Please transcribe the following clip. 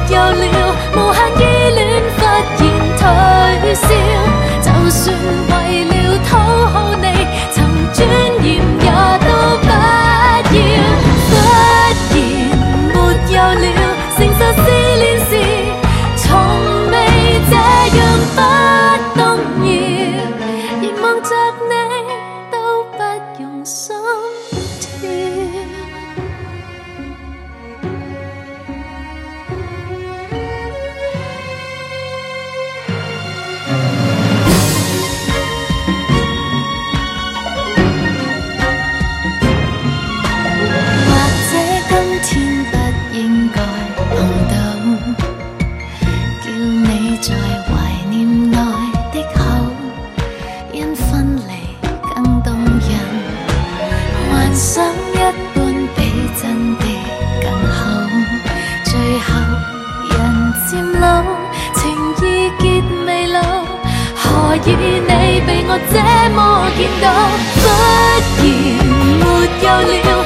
有了，無限依戀忽然退燒。就算為了討好你，尋尊嚴也都不要。忽然沒有了，承受試煉時，從未這樣不動搖。凝望着你，都不用心跳。想一般比真的更好，最後人漸老，情意結未老，何以你被我這麼見到？忽然沒有了。